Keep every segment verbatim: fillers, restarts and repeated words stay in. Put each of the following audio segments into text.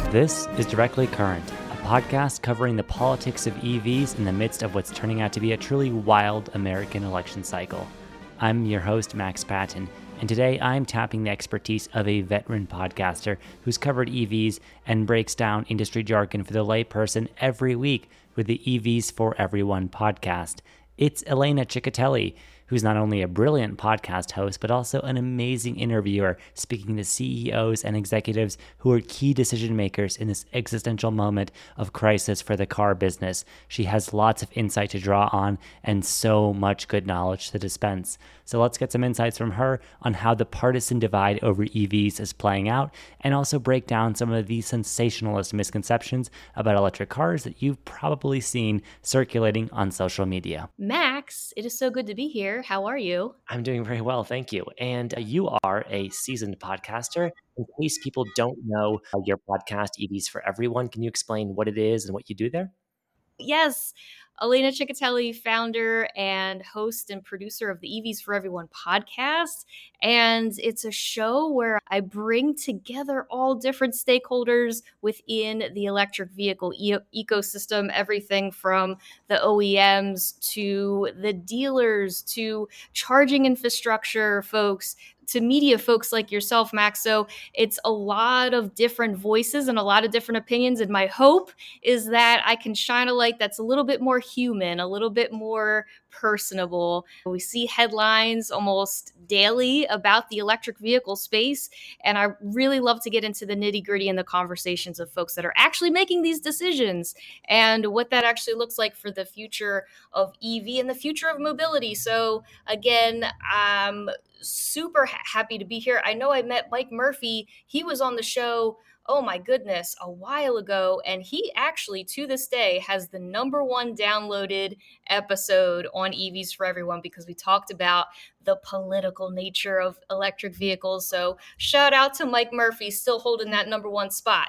This is Directly Current, a podcast covering the politics of E Vs in the midst of what's turning out to be a truly wild American election cycle. I'm your host, Max Patton, and today I'm tapping the expertise of a veteran podcaster who's covered E Vs and breaks down industry jargon for the layperson every week with the E Vs for Everyone podcast. It's Elena Ciccatelli, who's not only a brilliant podcast host, but also an amazing interviewer, speaking to C E Os and executives who are key decision makers in this existential moment of crisis for the car business. She has lots of insight to draw on and so much good knowledge to dispense. So let's get some insights from her on how the partisan divide over E Vs is playing out, and also break down some of the sensationalist misconceptions about electric cars that you've probably seen circulating on social media. Max, it is so good to be here. How are you? I'm doing very well, thank you. And uh, you are a seasoned podcaster. In case people don't know uh, your podcast, E Vs for Everyone, can you explain what it is and what you do there? Yes, Elena Ciccatelli, founder and host and producer of the E Vs for Everyone podcast. And it's a show where I bring together all different stakeholders within the electric vehicle e- ecosystem, everything from the O E Ms to the dealers to charging infrastructure folks to media folks like yourself, Max. So it's a lot of different voices and a lot of different opinions. And my hope is that I can shine a light that's a little bit more human, a little bit more personable. We see headlines almost daily about the electric vehicle space, and I really love to get into the nitty gritty and the conversations of folks that are actually making these decisions and what that actually looks like for the future of E V and the future of mobility. So again, I'm super ha- happy to be here. I know I met Mike Murphy. He was on the show, oh my goodness, a while ago. And he actually, to this day, has the number one downloaded episode on E Vs for Everyone because we talked about the political nature of electric vehicles. So shout out to Mike Murphy, still holding that number one spot.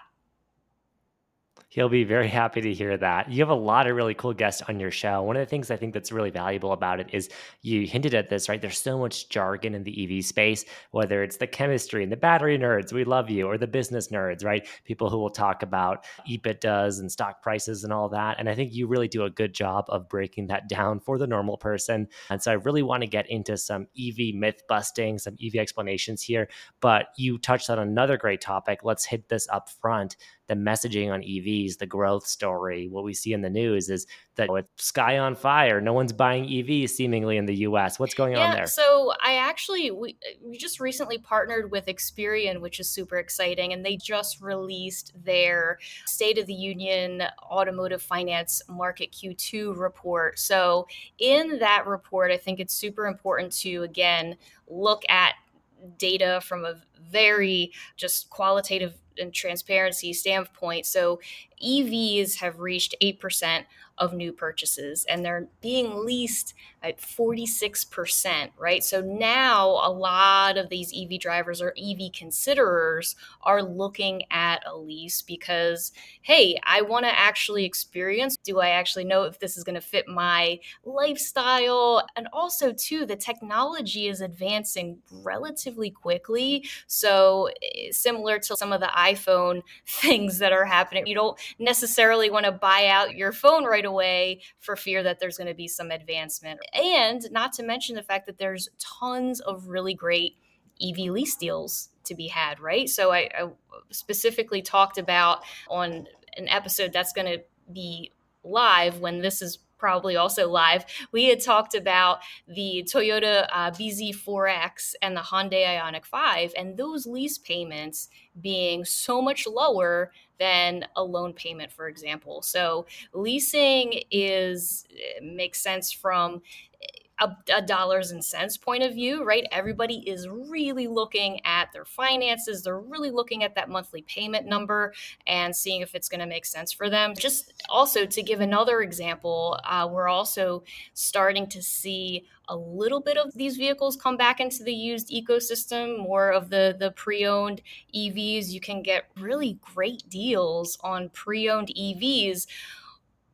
He'll be very happy to hear that. You have a lot of really cool guests on your show. One of the things I think that's really valuable about it is you hinted at this, right? There's so much jargon in the E V space, whether it's the chemistry and the battery nerds, we love you, or the business nerds, right? People who will talk about EBITDAs and stock prices and all that. And I think you really do a good job of breaking that down for the normal person. And so I really want to get into some E V myth busting, some E V explanations here. But you touched on another great topic. Let's hit this up front. The messaging on E Vs, the growth story, what we see in the news is that it's sky on fire. No one's buying E Vs seemingly in the U S. What's going yeah, on there? So I actually, we, we just recently partnered with Experian, which is super exciting. And they just released their State of the Union Automotive Finance Market Q two report. So in that report, I think it's super important to, again, look at data from a very just qualitative and transparency standpoint. So E Vs have reached eight percent of new purchases and they're being leased at forty-six percent, right? So now a lot of these E V drivers or E V considerers are looking at a lease because, hey, I want to actually experience, do I actually know if this is going to fit my lifestyle? And also too, the technology is advancing relatively quickly. So similar to some of the iPhone things that are happening, you don't necessarily want to buy out your phone right away for fear that there's going to be some advancement. And not to mention the fact that there's tons of really great E V lease deals to be had, right? So I, I specifically talked about on an episode that's going to be live when this is probably also live. We had talked about the Toyota uh, B Z four X and the Hyundai Ioniq five, and those lease payments being so much lower than a loan payment, for example. So leasing is makes sense from a, a dollars and cents point of view, right? Everybody is really looking at their finances. They're really looking at that monthly payment number and seeing if it's going to make sense for them. Just also to give another example, uh, we're also starting to see a little bit of these vehicles come back into the used ecosystem, more of the, the pre-owned E Vs. You can get really great deals on pre-owned E Vs.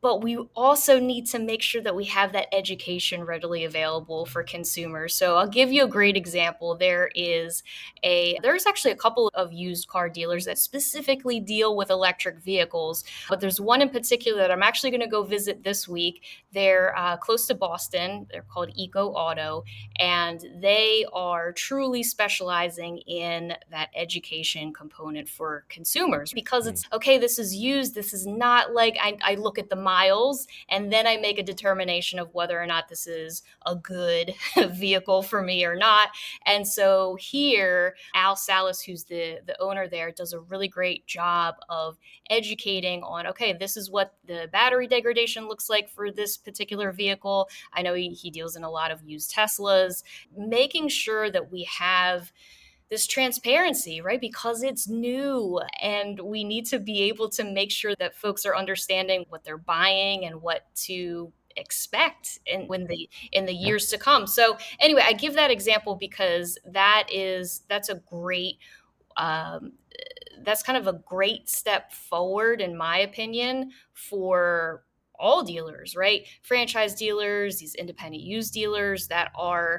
but we also need to make sure that we have that education readily available for consumers. So I'll give you a great example. There is a there's actually a couple of used car dealers that specifically deal with electric vehicles, but there's one in particular that I'm actually going to go visit this week. They're uh, close to Boston. They're called Eco Auto, and they are truly specializing in that education component for consumers because it's okay, this is used. This is not like I, I look at the miles and then I make a determination of whether or not this is a good vehicle for me or not. And so here, Al Salas, who's the, the owner there, does a really great job of educating on, okay, this is what the battery degradation looks like for this particular vehicle. I know he, he deals in a lot of used Teslas, making sure that we have this transparency, right? Because it's new and we need to be able to make sure that folks are understanding what they're buying and what to expect in when the in the years to come. So anyway, I give that example because that is that's a great um, that's kind of a great step forward, in my opinion, for all dealers, right? Franchise dealers, these independent used dealers that are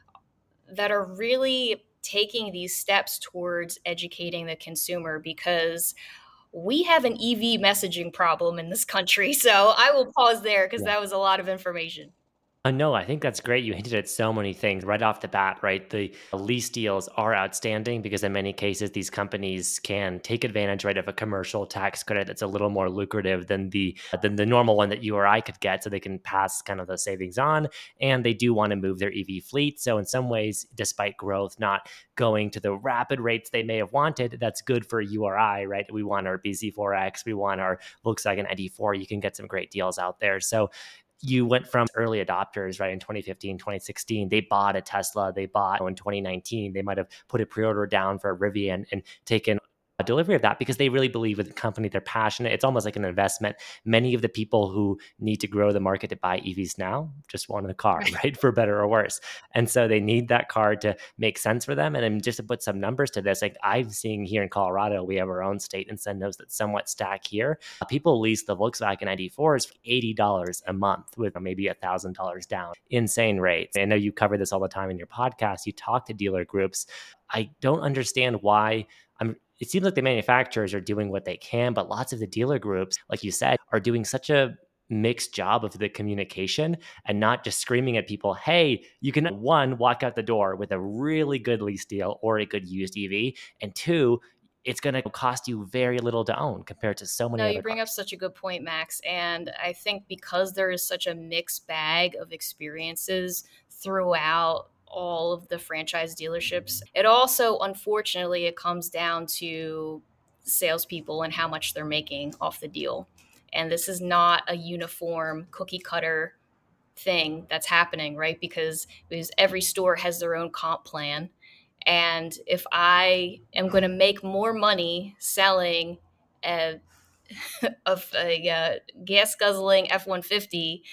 that are really taking these steps towards educating the consumer, because we have an E V messaging problem in this country. So I will pause there because that was a lot of information. Uh, no, I think that's great. You hinted at so many things right off the bat, right? The lease deals are outstanding because in many cases, these companies can take advantage, right, of a commercial tax credit that's a little more lucrative than the than the normal one that you or I could get, so they can pass kind of the savings on. And they do want to move their E V fleet. So in some ways, despite growth not going to the rapid rates they may have wanted, that's good for you or I, right? We want our B Z four X, we want our Volkswagen I D four. You can get some great deals out there. So you went from early adopters, right? In twenty fifteen, twenty sixteen, they bought a Tesla. They bought in twenty nineteen, they might have put a pre-order down for a Rivian and taken a delivery of that because they really believe in the company. They're passionate. It's almost like an investment. Many of the people who need to grow the market to buy E Vs now just want a car, right? For better or worse. And so they need that car to make sense for them. And then just to put some numbers to this, like I'm seeing here in Colorado, we have our own state incentives that somewhat stack here. People lease the Volkswagen I D fours for eighty dollars a month with maybe one thousand dollars down. Insane rates. I know you cover this all the time in your podcast. You talk to dealer groups. I don't understand why. I'm, it seems like the manufacturers are doing what they can, but lots of the dealer groups, like you said, are doing such a mixed job of the communication and not just screaming at people, hey, you can, one, walk out the door with a really good lease deal or a good used E V, and two, it's going to cost you very little to own compared to so many No, other you bring cars. up such a good point, Max. And I think because there is such a mixed bag of experiences throughout all of the franchise dealerships, it also, unfortunately, it comes down to salespeople and how much they're making off the deal. And this is not a uniform cookie cutter thing that's happening, right? Because, because every store has their own comp plan. And if I am going to make more money selling a, of a uh, gas guzzling F one fifty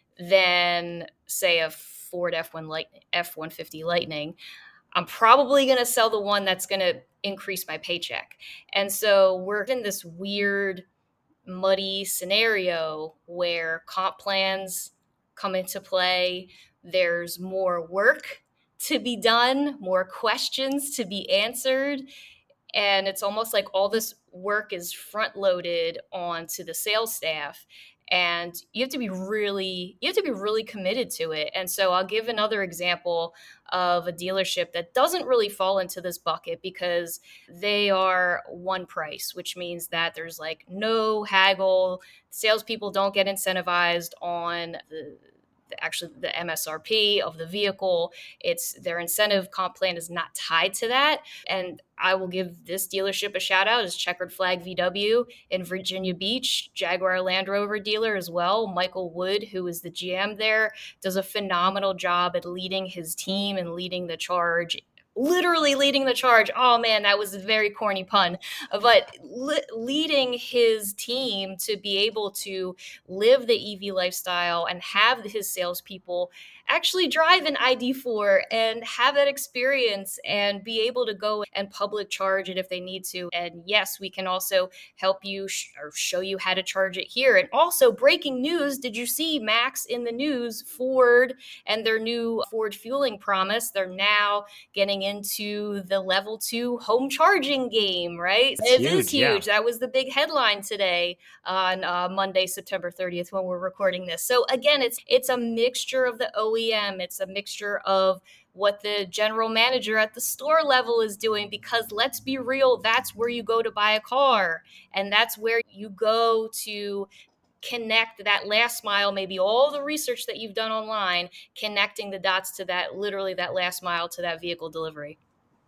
than, say, a Ford F one Light F one fifty Lightning, I'm probably going to sell the one that's going to increase my paycheck. And so we're in this weird, muddy scenario where comp plans come into play. There's more work to be done, more questions to be answered. And it's almost like all this work is front loaded onto the sales staff. And you have to be really, you have to be really committed to it. And so I'll give another example of a dealership that doesn't really fall into this bucket because they are one price, which means that there's like no haggle. Salespeople don't get incentivized on the actually the M S R P of the vehicle. It's their incentive comp plan is not tied to that. And I will give this dealership a shout out as Checkered Flag V W in Virginia Beach, Jaguar Land Rover dealer as well. Michael Wood, who is the G M there, does a phenomenal job at leading his team and leading the charge literally leading the charge. Oh man, that was a very corny pun, but le- leading his team to be able to live the E V lifestyle and have his salespeople actually drive an I D four and have that experience and be able to go and public charge it if they need to. And yes, we can also help you sh- or show you how to charge it here. And also, breaking news, did you see, Max, in the news, Ford and their new Ford fueling promise, they're now getting into the level two home charging game, right? It's It is huge, yeah. huge. That was the big headline today on uh, Monday, September thirtieth, when we're recording this. So again, it's it's a mixture of the O E M. It's a mixture of what the general manager at the store level is doing, because let's be real, that's where you go to buy a car, and that's where you go to connect that last mile, maybe all the research that you've done online, connecting the dots to that, literally that last mile to that vehicle delivery.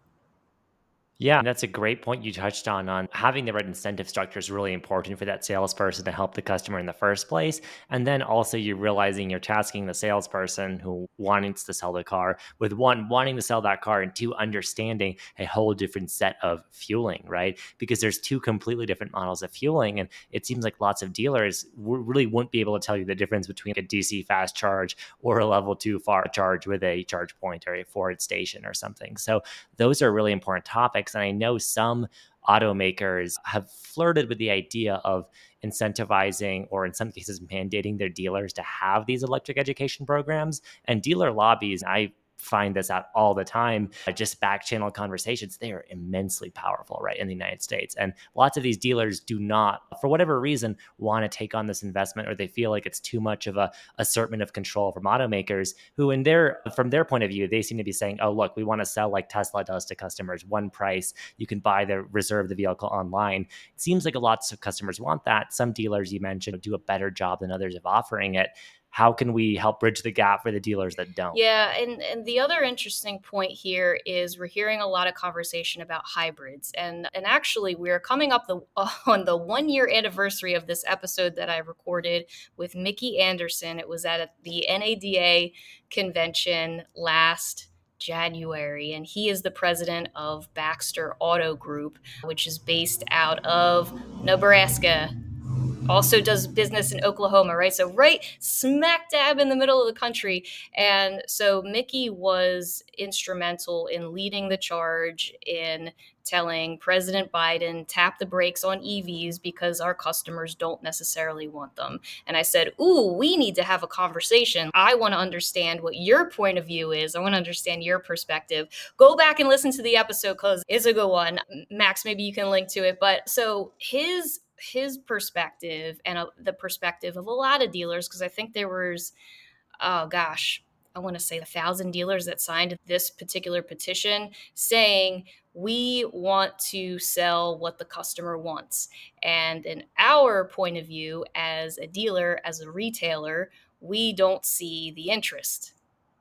Yeah, that's a great point you touched on. On having the right incentive structure is really important for that salesperson to help the customer in the first place. And then also you're realizing you're tasking the salesperson who wants to sell the car with one, wanting to sell that car, and two, understanding a whole different set of fueling, right? Because there's two completely different models of fueling. And it seems like lots of dealers w- really wouldn't be able to tell you the difference between a D C fast charge or a level two fast charge with a charge point or a Ford station or something. So those are really important topics. And I know some automakers have flirted with the idea of incentivizing, or in some cases mandating, their dealers to have these electric education programs. And dealer lobbies, I find this out all the time, uh, just back channel conversations, they are immensely powerful, right, in the United States. And lots of these dealers do not, for whatever reason, want to take on this investment, or they feel like it's too much of a assertment of control from automakers who, in their, from their point of view, they seem to be saying, oh, look, we want to sell like Tesla does to customers, one price, you can buy the, reserve the vehicle online. It seems like a lot of customers want that. Some dealers, you mentioned, do a better job than others of offering it. How can we help bridge the gap for the dealers that don't? Yeah, and, and the other interesting point here is we're hearing a lot of conversation about hybrids. And, and actually, we're coming up the, on the one year anniversary of this episode that I recorded with Mickey Anderson. It was at the N A D A convention last January, and he is the president of Baxter Auto Group, which is based out of Nebraska. Also does business in Oklahoma, right? So right smack dab in the middle of the country. And so Mickey was instrumental in leading the charge in telling President Biden, tap the brakes on E Vs because our customers don't necessarily want them. And I said, ooh, we need to have a conversation. I want to understand what your point of view is. I want to understand your perspective. Go back and listen to the episode because it's a good one. Max, maybe you can link to it. But so his his perspective and uh, the perspective of a lot of dealers, because I think there was, oh gosh, I want to say a thousand dealers that signed this particular petition saying we want to sell what the customer wants. And in our point of view, as a dealer, as a retailer, we don't see the interest.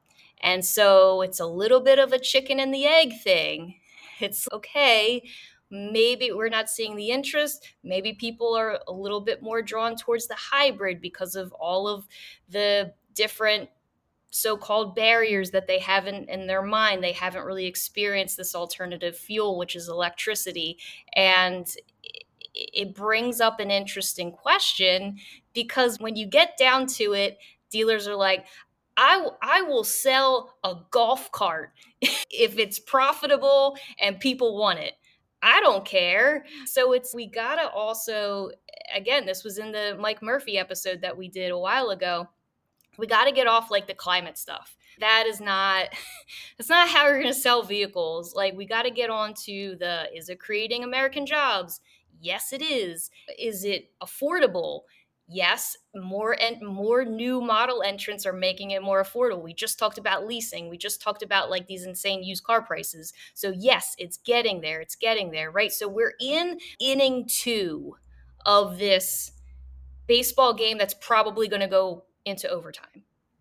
And so it's a little bit of a chicken and the egg thing. It's okay, maybe we're not seeing the interest. Maybe people are a little bit more drawn towards the hybrid because of all of the different so-called barriers that they have in, in their mind. They haven't really experienced this alternative fuel, which is electricity. And it, it brings up an interesting question, because when you get down to it, dealers are like, I, I will sell a golf cart if it's profitable and people want it. I don't care. So it's, we gotta also, again, this was in the Mike Murphy episode that we did a while ago. We got to get off like the climate stuff. That is not, that's not how we're going to sell vehicles. Like, we got to get on to the, is it creating American jobs? Yes, it is. Is it affordable? Yes, more and more new model entrants are making it more affordable. We just talked about leasing. We just talked about like these insane used car prices. So yes, it's getting there. It's getting there, right? So we're in inning two of this baseball game that's probably going to go into overtime.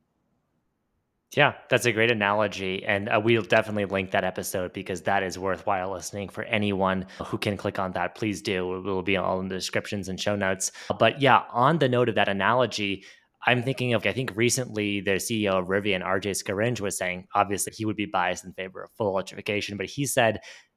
Yeah, that's a great analogy. And uh, we'll definitely link that episode because that is worthwhile listening for anyone who can click on that. Please do. It will be all in the descriptions and show notes. But yeah, on the note of that analogy, I'm thinking of, I think recently the C E O of Rivian, R J Scaringe, was saying, obviously he would be biased in favor of full electrification, but he said,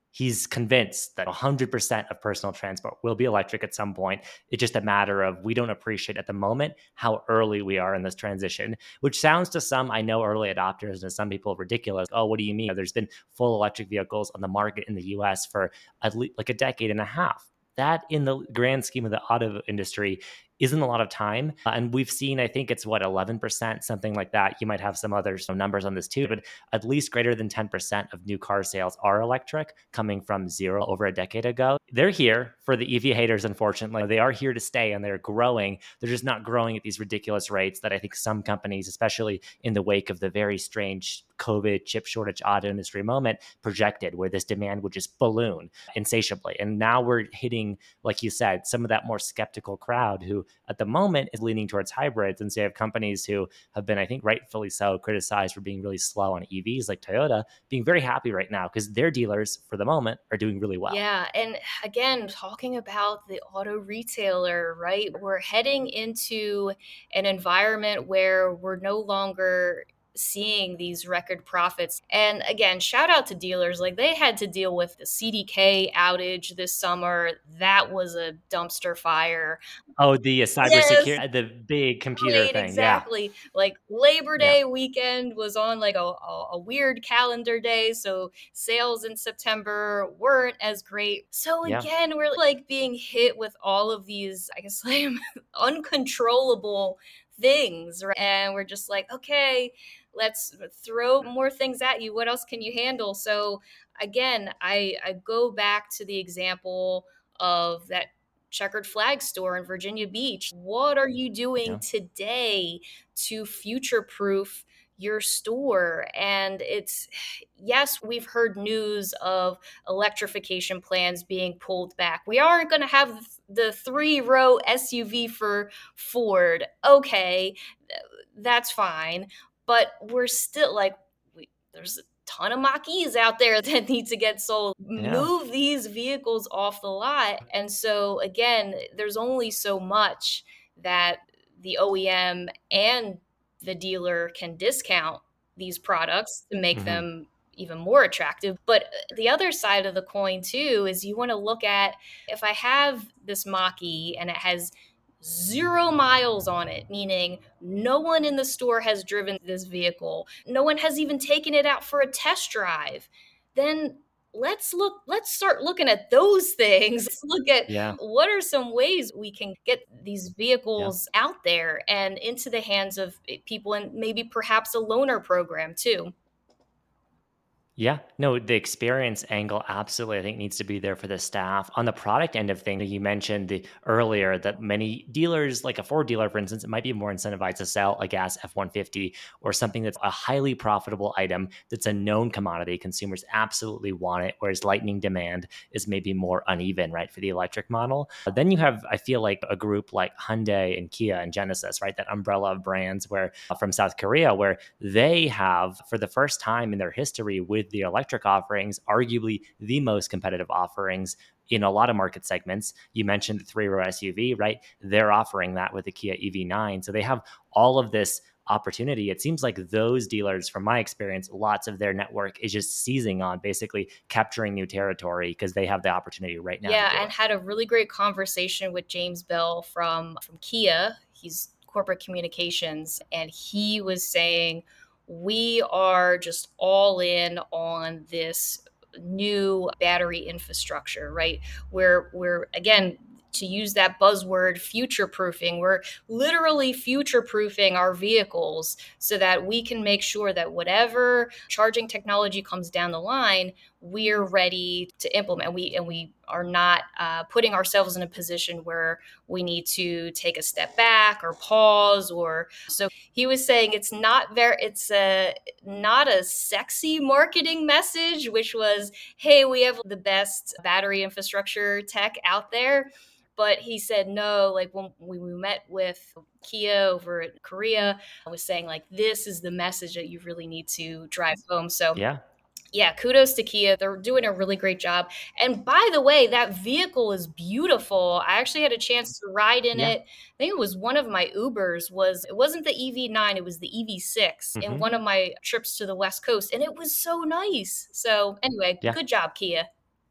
he's convinced that one hundred percent of personal transport will be electric at some point. It's just a matter of we don't appreciate at the moment how early we are in this transition, which sounds to some, I know, early adopters and to some people ridiculous. Oh, what do you mean? There's been full electric vehicles on the market in the U S for at least like a decade and a half. That in the grand scheme of the auto industry isn't a lot of time. Uh, and we've seen, I think it's what, eleven percent, something like that. You might have some other some numbers on this too, but at least greater than ten percent of new car sales are electric, coming from zero over a decade ago. They're here for the E V haters, unfortunately. They are here to stay and they're growing. They're just not growing at these ridiculous rates that I think some companies, especially in the wake of the very strange COVID chip shortage auto industry moment, projected, where this demand would just balloon insatiably. And now we're hitting, like you said, some of that more skeptical crowd who at the moment is leaning towards hybrids. And so you have companies who have been, I think rightfully so, criticized for being really slow on E Vs like Toyota, being very happy right now because their dealers for the moment are doing really well. Yeah. And again, talking about the auto retailer, right? We're heading into an environment where we're no longer seeing these record profits. And again, shout out to dealers. Like they had to deal with the C D K outage this summer. That was a dumpster fire. Oh, the uh, Yes, cybersecurity, the big computer right, thing. Yeah. exactly. Like Labor Yeah. Day weekend was on like a, a, a weird calendar day. So sales in September weren't as great. So Yeah. again, we're like being hit with all of these, I guess, like uncontrollable things. Right? And we're just like, okay, let's throw more things at you. What else can you handle? So again, I, I go back to the example of that checkered flag store in Virginia Beach. What are you doing Yeah. today to future proof your store? And it's, yes, we've heard news of electrification plans being pulled back. We aren't going to have the three row S U V for Ford. Okay, that's fine. But we're still like, we, there's a ton of Mach-E's out there that need to get sold. Yeah. Move these vehicles off the lot. And so again, there's only so much that the O E M and the dealer can discount these products to make Mhm. them even more attractive. But the other side of the coin too is you want to look at, if I have this Mach-E and it has zero miles on it, meaning no one in the store has driven this vehicle, no one has even taken it out for a test drive, then let's look let's start looking at those things. Let's look at Yeah. what are some ways we can get these Yeah. vehicles out there and into the hands of people, and maybe perhaps a loaner program too. Yeah, no, the experience angle absolutely, I think, needs to be there for the staff. On the product end of things, you mentioned the earlier that many dealers, like a Ford dealer, for instance, it might be more incentivized to sell a gas F one fifty or something that's a highly profitable item that's a known commodity. Consumers absolutely want it, whereas lightning demand is maybe more uneven, right, for the electric model. But then you have, I feel like, a group like Hyundai and Kia and Genesis, right, that umbrella of brands where uh, from South Korea, where they have, for the first time in their history with the electric offerings, arguably the most competitive offerings in a lot of market segments. You mentioned the three-row S U V, right? They're offering that with the Kia E V nine. So they have all of this opportunity. It seems like those dealers, from my experience, lots of their network is just seizing on basically capturing new territory because they have the opportunity right now. Yeah, and had a really great conversation with James Bell from from Kia. He's corporate communications, and he was saying we are just all in on this new battery infrastructure, right? We're we're again, to use that buzzword, future proofing. We're literally future proofing our vehicles so that we can make sure that whatever charging technology comes down the line, we're ready to implement. We and we are not uh, putting ourselves in a position where we need to take a step back or pause. Or so he was saying it's not very, it's a not a sexy marketing message, which was, hey, we have the best battery infrastructure tech out there. But he said, no, like when we, we met with Kia over in Korea, I was saying, like, this is the message that you really need to drive home. So, Yeah. yeah, kudos to Kia. They're doing a really great job. And by the way, that vehicle is beautiful. I actually had a chance to ride in Yeah. it. I think it was one of my Ubers was, it wasn't the E V nine, it was the E V six in Mhm. one of my trips to the West Coast. And it was so nice. So anyway, Yeah. good job, Kia.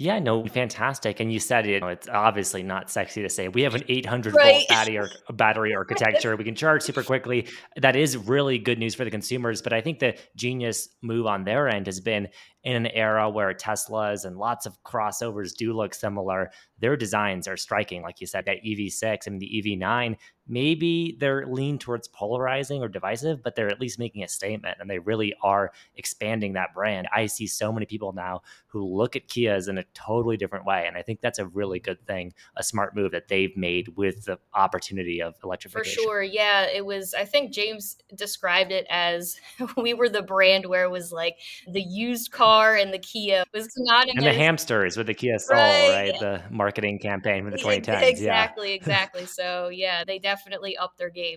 Yeah, no, fantastic. And you said it, it's obviously not sexy to say we have an eight hundred Right. volt battery or battery architecture. We can charge super quickly. That is really good news for the consumers. But I think the genius move on their end has been in an era where Teslas and lots of crossovers do look similar. Their designs are striking. Like you said, that E V six and the E V nine, maybe they're lean towards polarizing or divisive, but they're at least making a statement and they really are expanding that brand. I see so many people now who look at Kias in a totally different way. And I think that's a really good thing, a smart move that they've made with the opportunity of For electrification. sure. Yeah, it was, I think James described it as we were the brand where it was like the used car and the Kia was And the synonymous. hamsters with the Kia Soul, Right. right? The marketing campaign from the Yeah, twenty tens. Yeah. exactly. Exactly. So, yeah, they definitely upped their game.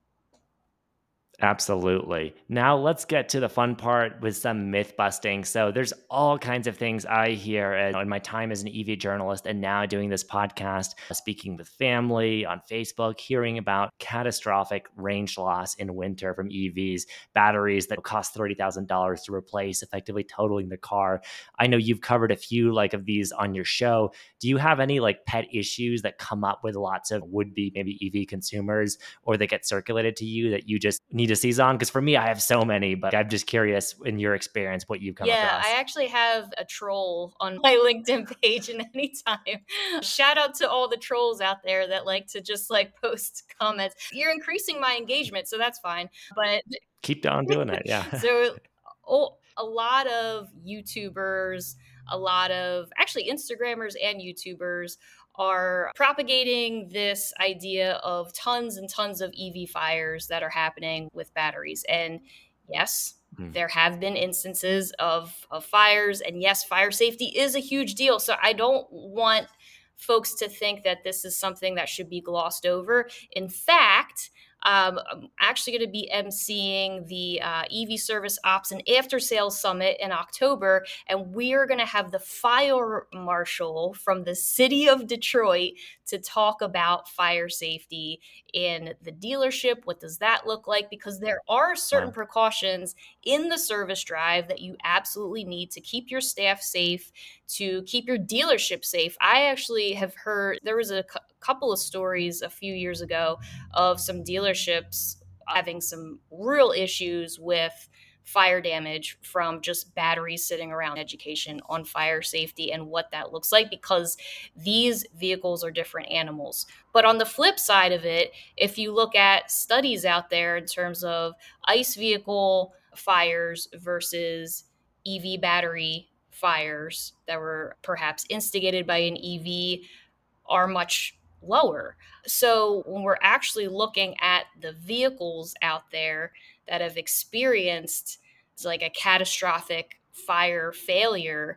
Absolutely. Now let's get to the fun part with some myth busting. So there's all kinds of things I hear uh, in my time as an E V journalist and now doing this podcast, speaking with family on Facebook, hearing about catastrophic range loss in winter from E Vs, batteries that cost thirty thousand dollars to replace, effectively totaling the car. I know you've covered a few like of these on your show. Do you have any like pet issues that come up with lots of would-be maybe E V consumers or that get circulated to you that you just need to seize on? Because for me, I have so many, but I'm just curious in your experience what you've come Yeah, I across. actually have a troll on my LinkedIn page, and anytime, shout out to all the trolls out there that like to just like post comments. You're increasing my engagement, so that's fine. But Keep on doing it. Yeah. so, oh, a lot of YouTubers, a lot of actually Instagrammers and YouTubers are propagating this idea of tons and tons of E V fires that are happening with batteries. And yes, Hmm. there have been instances of, of fires. And yes, fire safety is a huge deal. So I don't want folks to think that this is something that should be glossed over. In fact, um, I'm actually going to be emceeing the uh, E V Service Ops and After Sales Summit in October, and we are going to have the fire marshal from the city of Detroit to talk about fire safety in the dealership. What does that look like? Because there are certain Wow. precautions in the service drive that you absolutely need to keep your staff safe, to keep your dealership safe. I actually have heard there was a cu- couple of stories a few years ago of some dealerships having some real issues with fire damage from just batteries sitting around. Education on fire safety and what that looks like, because these vehicles are different animals. But on the flip side of it, if you look at studies out there in terms of ICE vehicle fires versus E V battery fires that were perhaps instigated by an E V, are much lower. So when we're actually looking at the vehicles out there that have experienced like a catastrophic fire failure,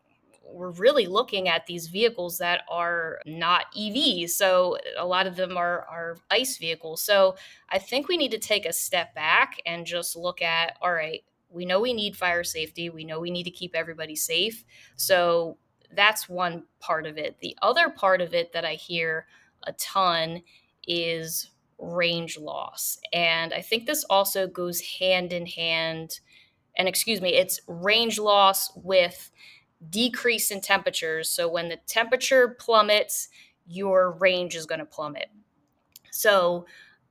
we're really looking at these vehicles that are not E Vs. So a lot of them are, are ICE vehicles. So I think we need to take a step back and just look at, all right, we know we need fire safety. We know we need to keep everybody safe. So that's one part of it. The other part of it that I hear a ton is range loss. And I think this also goes hand in hand. And excuse me, it's range loss with decrease in temperatures. So when the temperature plummets, your range is going to plummet. So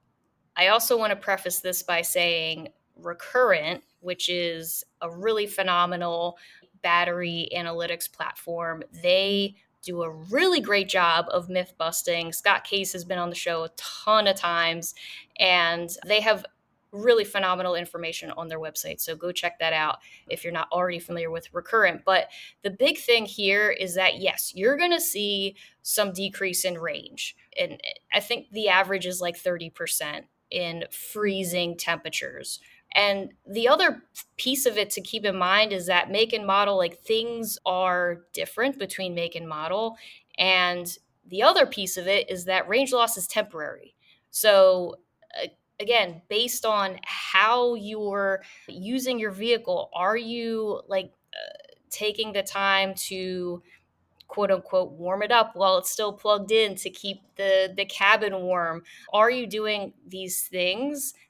I also want to preface this by saying Recurrent, which is a really phenomenal battery analytics platform, they do a really great job of myth busting. Scott Case has been on the show a ton of times, and they have really phenomenal information on their website. So go check that out if you're not already familiar with Recurrent. But the big thing here is that, yes, you're going to see some decrease in range. And I think the average is like thirty percent in freezing temperatures. And the other piece of it to keep in mind is that make and model, like things are different between make and model. And the other piece of it is that range loss is temporary. So, uh, again, based on how you're using your vehicle, are you like uh, taking the time to quote unquote warm it up while it's still plugged in to keep the the cabin warm? Are you doing these things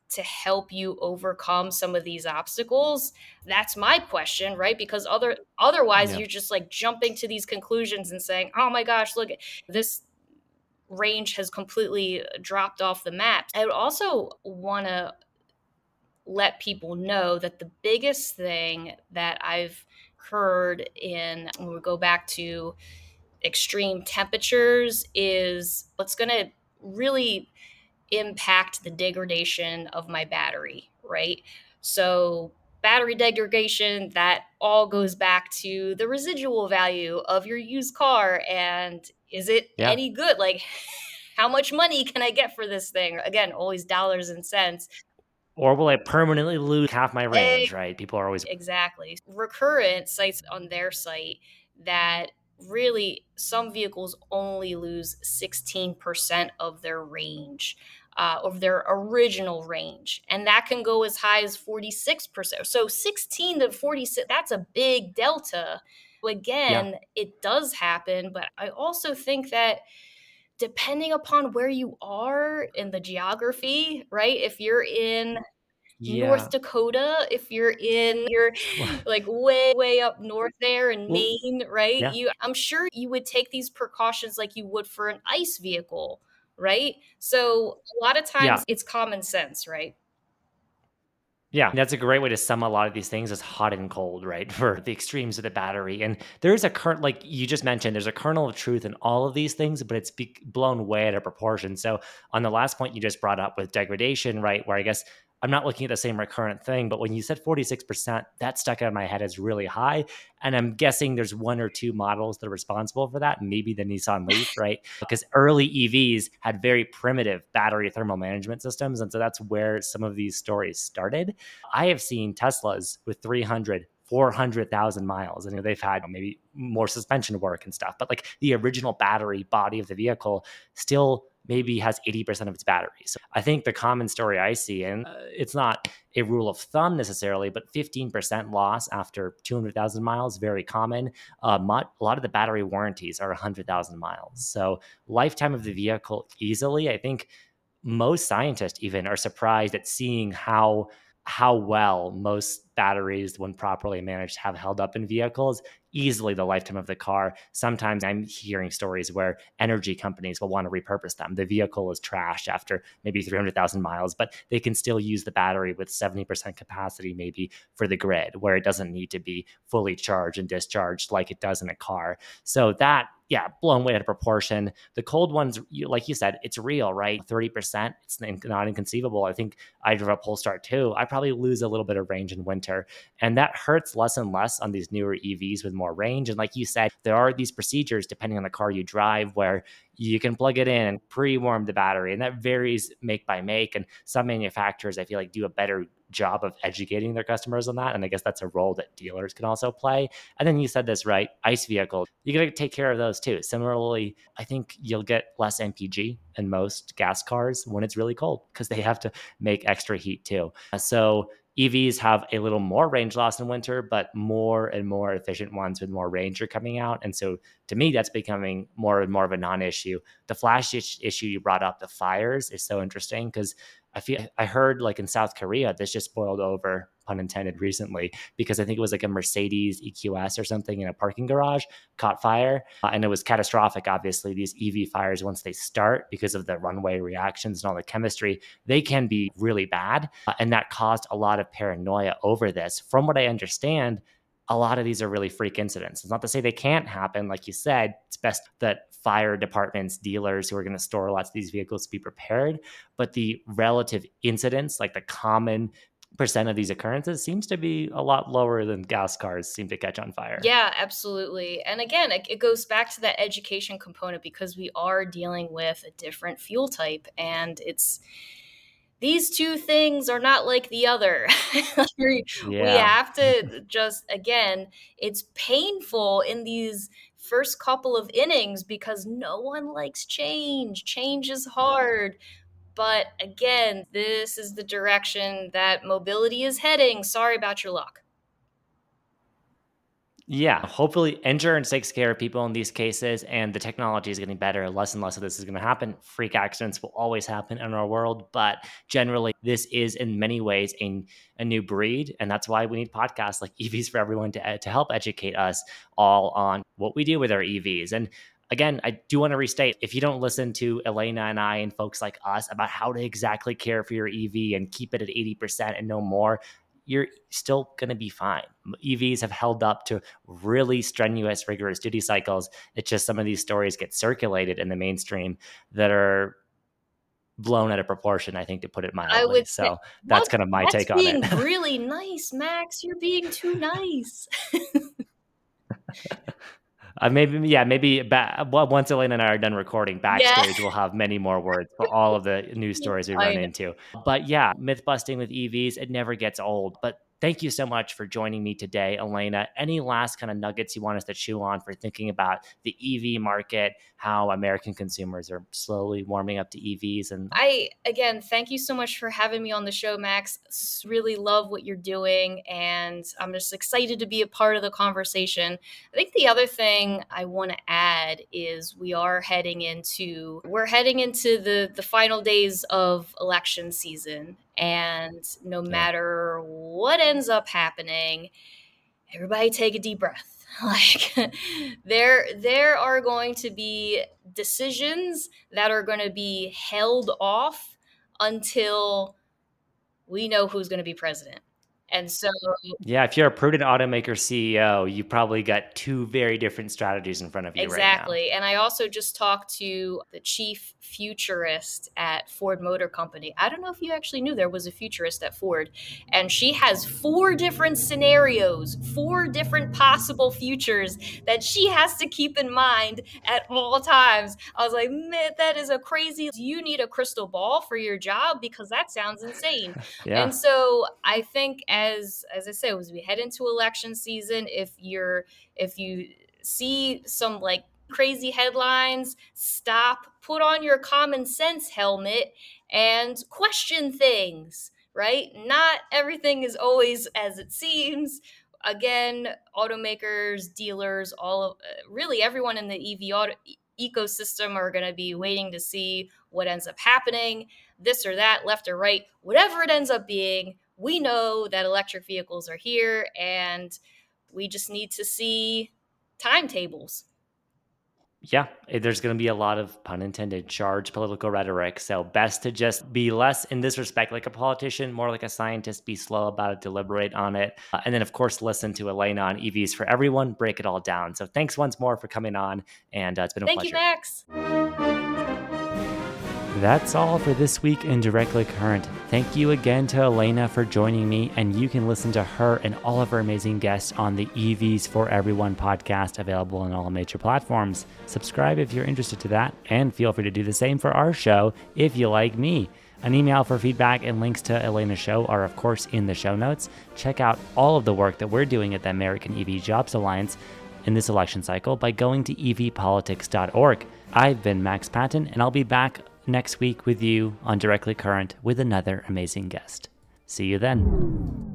to help you overcome some of these obstacles? That's my question, right? Because other otherwise Yeah. you're just like jumping to these conclusions and saying, "Oh my gosh, look, this range has completely dropped off the map." I would also want to let people know that the biggest thing that I've heard in when we go back to extreme temperatures is what's going to really impact the degradation of my battery, right? So, battery degradation, that all goes back to the residual value of your used car. And is it Yeah. any good? Like, how much money can I get for this thing? Again, always dollars and cents. Or will I permanently lose half my Eh, range, right? People are always Exactly. Recurrent cites on their site that really some vehicles only lose sixteen percent of their range, uh, of their original range. And that can go as high as forty-six percent. So sixteen to forty-six, that's a big delta. yeah. Again, it does happen, but I also think that depending upon where you are in the geography, right? If you're in North Yeah. Dakota, if you're in you're like way, way up north there in Well, Maine, right? yeah. You I'm sure you would take these precautions like you would for an ICE vehicle, right? So a lot of Yeah. times it's common sense, right? Yeah, that's a great way to sum a lot of these things as hot and cold, right? For the extremes of the battery. And there is a current, like you just mentioned, there's a kernel of truth in all of these things, but it's be- blown way out of proportion. So, on the last point you just brought up with degradation, right? Where I guess I'm not looking at the same recurrent thing, but when you said forty-six percent, that stuck out in my head as really high. And I'm guessing there's one or two models that are responsible for that, maybe the Nissan Leaf, right? Because early E Vs had very primitive battery thermal management systems. And so that's where some of these stories started. I have seen Teslas with three hundred, four hundred thousand miles, and they've had maybe more suspension work and stuff, but like the original battery body of the vehicle still maybe has eighty percent of its battery. So I think the common story I see, and uh, it's not a rule of thumb necessarily, but fifteen percent loss after two hundred thousand miles, very common. Uh, a lot of the battery warranties are one hundred thousand miles. So lifetime of the vehicle easily, I think most scientists even are surprised at seeing how how well most batteries, when properly managed, have held up in vehicles, easily the lifetime of the car. Sometimes I'm hearing stories where energy companies will want to repurpose them. The vehicle is trashed after maybe three hundred thousand miles, but they can still use the battery with seventy percent capacity maybe for the grid, where it doesn't need to be fully charged and discharged like it does in a car. So that, yeah, blown way out of proportion. The cold ones, like you said, it's real, right? thirty percent, it's not inconceivable. I think I drove a Polestar too. I probably lose a little bit of range in winter. And that hurts less and less on these newer E Vs with more range. And like you said, there are these procedures depending on the car you drive where you can plug it in and pre-warm the battery. And that varies make by make. And some manufacturers, I feel like, do a better job of educating their customers on that. And I guess that's a role that dealers can also play. And then you said this, right? ICE vehicles, you got to take care of those too. Similarly, I think you'll get less M P G in most gas cars when it's really cold because they have to make extra heat too. So E Vs have a little more range loss in winter, but more and more efficient ones with more range are coming out. And so to me, that's becoming more and more of a non-issue. The flash issue you brought up, the fires, is so interesting because I feel I heard like in South Korea, this just boiled over, pun intended, recently because I think it was like a Mercedes E Q S or something in a parking garage caught fire, uh, and it was catastrophic. Obviously, these E V fires, once they start, because of the runway reactions and all the chemistry, they can be really bad, uh, and that caused a lot of paranoia over this. From what I understand, a lot of these are really freak incidents. It's not to say they can't happen. Like you said, it's best that fire departments, dealers who are going to store lots of these vehicles be prepared. But the relative incidents, like the common percent of these occurrences, seems to be a lot lower than gas cars seem to catch on fire. Yeah, absolutely. And again, it, it goes back to that education component because we are dealing with a different fuel type and it's these two things are not like the other. we we Yeah. have to just, again, it's painful in these first couple of innings because no one likes change. Change is hard. But again, this is the direction that mobility is heading. Sorry about your luck. Yeah, hopefully insurance takes care of people in these cases and the technology is getting better. Less and less of this is going to happen. Freak accidents will always happen in our world, but generally this is in many ways a, a new breed. And that's why we need podcasts like E Vs for Everyone to, to help educate us all on what we do with our E Vs. And again, I do want to restate, if you don't listen to Elena and I and folks like us about how to exactly care for your E V and keep it at eighty percent and no more, you're still going to be fine. E Vs have held up to really strenuous, rigorous duty cycles. It's just some of these stories get circulated in the mainstream that are blown out of proportion, I think, to put it mildly. I would so say, that's what? kind of my That's take on being it. really nice, Max. You're being too nice. Uh, maybe, yeah, maybe ba- well, once Elena and I are done recording backstage, yeah. we'll have many more words for all of the news stories we run into. But yeah, myth busting with E Vs, it never gets old. But thank you so much for joining me today, Elena. Any last kind of nuggets you want us to chew on for thinking about the E V market, how American consumers are slowly warming up to E Vs? And I, again, thank you so much for having me on the show, Max. Really love what you're doing, and I'm just excited to be a part of the conversation. I think the other thing I want to add is we are heading into, we're heading into the, the final days of election season, and no yeah. matter what ends up happening, everybody take a deep breath. Like there, there are going to be decisions that are going to be held off until we know who's going to be president. And so, yeah, if you're a prudent automaker C E O, you probably got two very different strategies in front of you exactly. right now. Exactly. And I also just talked to the chief futurist at Ford Motor Company. I don't know if you actually knew there was a futurist at Ford. And she has four different scenarios, four different possible futures that she has to keep in mind at all times. I was like, man, that is a crazy. Do you need a crystal ball for your job? Because that sounds insane. yeah. And so I think as as I said, as we head into election season, if you're if you see some like crazy headlines, stop, put on your common sense helmet and question things, right? Not everything is always as it seems. Again, automakers, dealers, all of really everyone in the E V auto ecosystem are going to be waiting to see what ends up happening, this or that, left or right, whatever it ends up being. We know that electric vehicles are here, and we just need to see timetables. Yeah, there's going to be a lot of, pun intended, charged political rhetoric. So best to just be less in this respect like a politician, more like a scientist, be slow about it, deliberate on it. Uh, and then, of course, listen to Elena on E Vs for Everyone, break it all down. So thanks once more for coming on. And uh, it's been a Thank pleasure. Thank you, Max. That's all for this week in Directly Current. Thank you again to Elena for joining me, and you can listen to her and all of her amazing guests on the E Vs for Everyone podcast, available on all major platforms. Subscribe if you're interested to that, and feel free to do the same for our show if you like me. An email for feedback and links to Elena's show are, of course, in the show notes. Check out all of the work that we're doing at the American E V Jobs Alliance in this election cycle by going to e v politics dot org. I've been Max Patton, and I'll be back next week with you on Directly Current with another amazing guest. See you then.